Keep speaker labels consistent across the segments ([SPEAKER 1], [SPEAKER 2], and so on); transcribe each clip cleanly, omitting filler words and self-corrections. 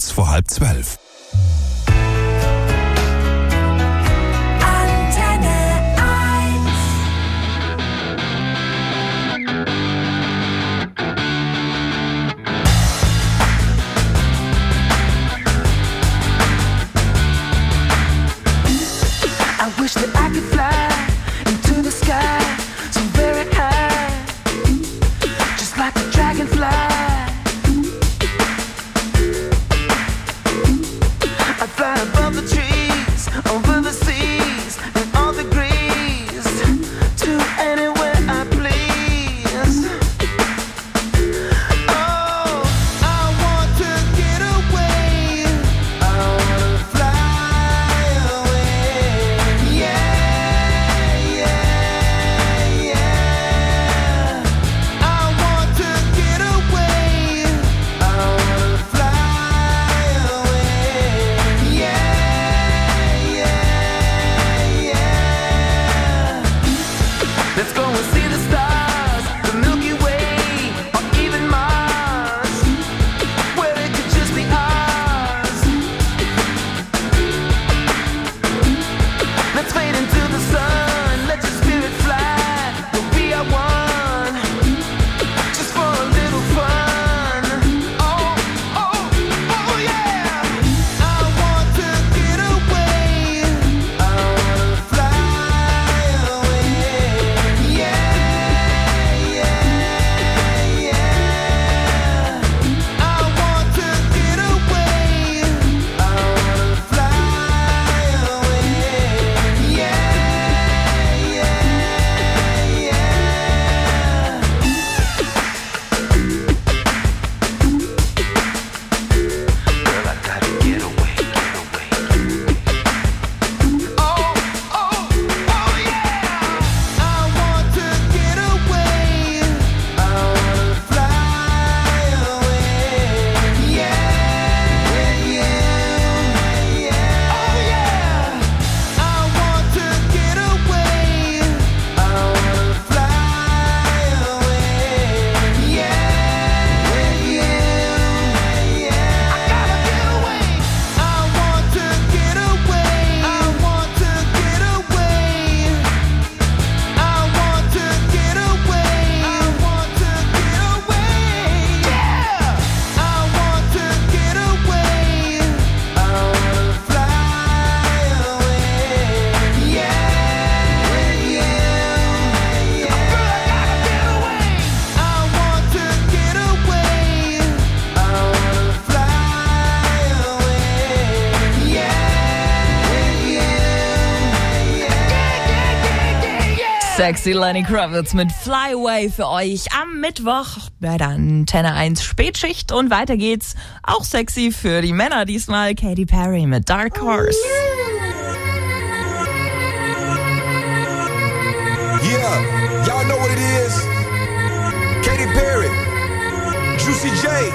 [SPEAKER 1] kurz vor 11:30.
[SPEAKER 2] I wish that I could fly into the sky so very high, just like a dragonfly. I'd fly above the trees, over the seas, in all degrees, to anywhere I please. Oh, I want to get away. I want to fly away. Yeah, yeah, yeah. I want to get away. I want to fly away. Yeah, yeah, yeah. Let's go and see the stars, the Milky Way, or even Mars, where it could just be ours. Let's fade into the sun, let your spirit fly. We'll be at one, just for a little fun. Oh, oh, oh yeah. I want to get away. I want to fly away. Yeah, yeah, yeah. I want to get away. I want to fly away. Yeah, yeah, yeah. Girl, I gotta get away, get away. Oh, oh, oh yeah. I want to get away. I want to fly away. Yeah, yeah, yeah. Oh yeah. I want to get away. I want to fly away. Yeah, yeah, yeah. I gotta get away. I want to get away. I want to get away. I want to get away. I want to get away. Yeah. I want to get away. I want to fly away. Yeah, yeah, yeah. Girl, I gotta get away. I want to get away. I want to fly away. Yeah, yeah.
[SPEAKER 3] Sexy Lenny Kravitz mit Fly Away für euch am Mittwoch bei der Antenne 1 Spätschicht. Und weiter geht's, auch sexy für die Männer diesmal, Katy Perry mit Dark Horse.
[SPEAKER 4] Yeah, y'all know what it is. Katy Perry, Juicy J.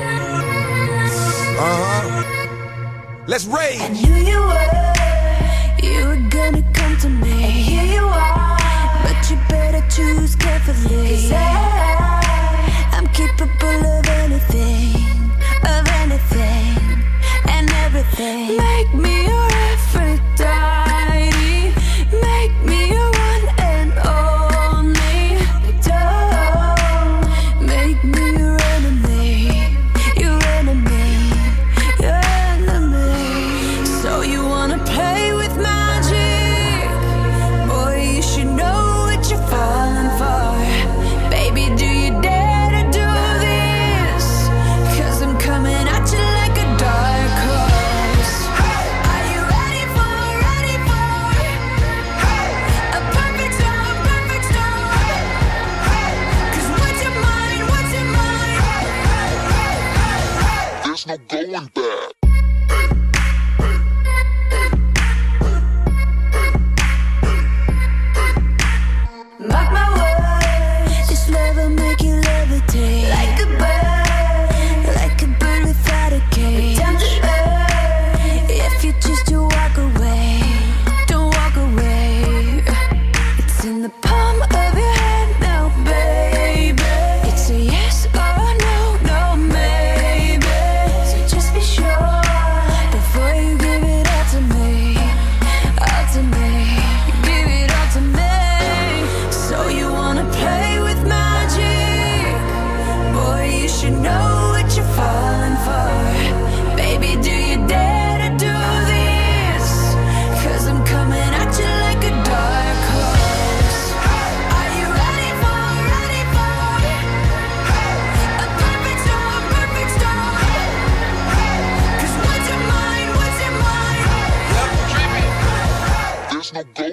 [SPEAKER 4] Let's rage.
[SPEAKER 2] And here you were gonna come to me. And here you are, but you better choose carefully. 'Cause I'm capable of anything, and everything. Make me your Aphrodite, make me your one and only. Don't make me your enemy, your enemy, your enemy. So you wanna play with magic? Boy, you should know what you're falling for. Baby, do you dare to do this? 'Cause I'm coming at you like a dark horse. Are you ready for a perfect storm, perfect storm? 'Cause what's your mind, what's your mind?
[SPEAKER 5] There's no going back.
[SPEAKER 2] Mark my words, this love will make you levitate like a bird without a cage. Time to earth, if you choose to walk away, don't walk away. It's in the palm of your hand now, baby. It's a yes or no, no maybe. So just be sure.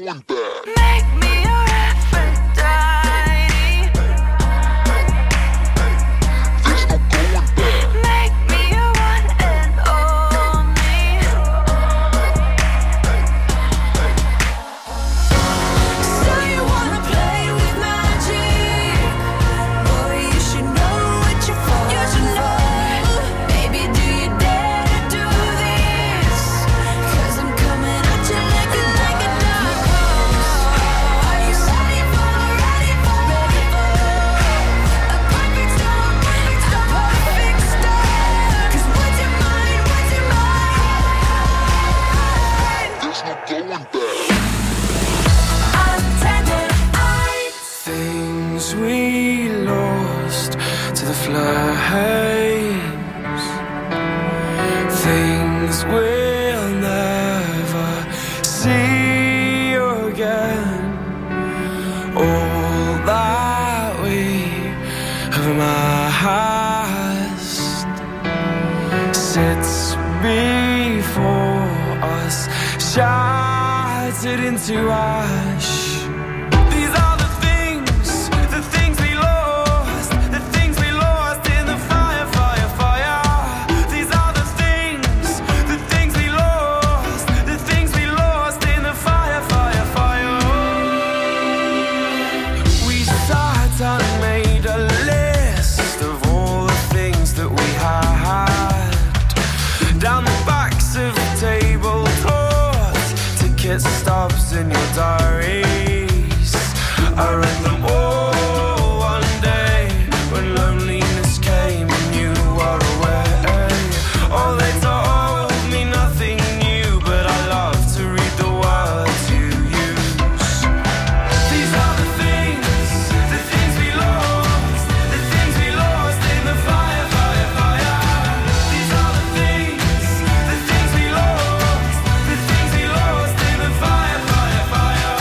[SPEAKER 1] going back.
[SPEAKER 2] Make me your Aphrodite.
[SPEAKER 1] There's no going back.
[SPEAKER 2] Make me your one and only. So you wanna play with magic? Boy, you should know what you're for. You should know. Baby, do you dare to do this? 'Cause I'm coming at you like a dark horse. Are you ready for a perfect storm? A perfect storm. 'Cause what's your mind? What's your mind?
[SPEAKER 1] There's no going back.
[SPEAKER 5] Things we lost to the flames, things we'll never see again. All that we have amassed sits before us, shattered into ash. These are the things we lost, the things we lost in the fire, fire, fire. These are the things we lost, the things we lost in the fire, fire, fire. We sat and made a list of all the things that we had down the backs of tablecloths, ticket stubs in your diaries. I read them all one day when loneliness came and you were away. Oh, they told me nothing new, but I love to read the words you use. These are the things we lost, the things we lost in the fire, fire, fire. These are the things we lost, the things we lost in the fire, fire, fire.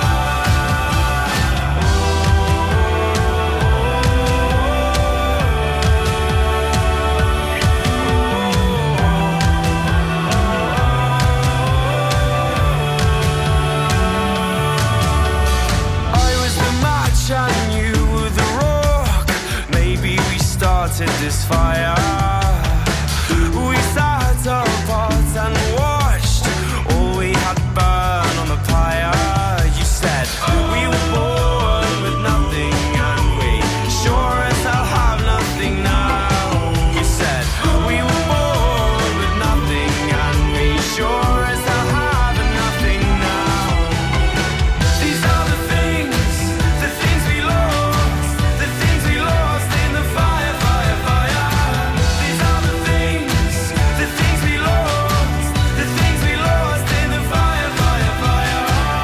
[SPEAKER 5] I was the match and you were the rock. Maybe we started this fire. We sat apart and watched all we had burn on the pyre. You said we were born with nothing and we sure as hell have nothing now. You said we were born with nothing and we sure as hell have nothing now. These are the things we lost, the things we lost in the fire, fire, fire. These are the things we lost, the things we lost in the fire, fire, fire.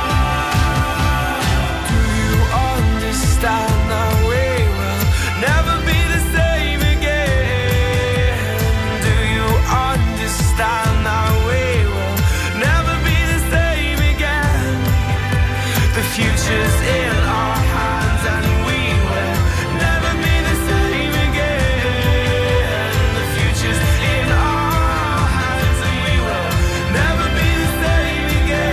[SPEAKER 5] Do you understand that we will never be the same again? Do you understand that we will never be the same again? The future's in our hands and we will never be the same again. The future's in our hands and we will never be the same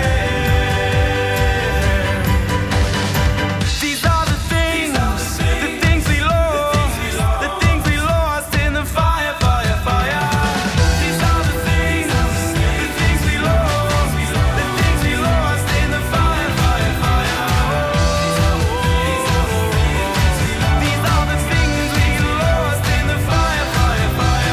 [SPEAKER 5] again. These are the things we lost, the things we lost in the fire, fire, fire. These are the things we lost, the things we lost in the fire, fire, fire. These are the things we lost in the fire, fire, fire.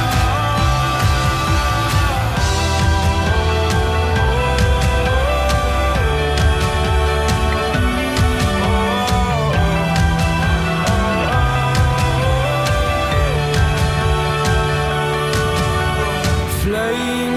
[SPEAKER 5] Flames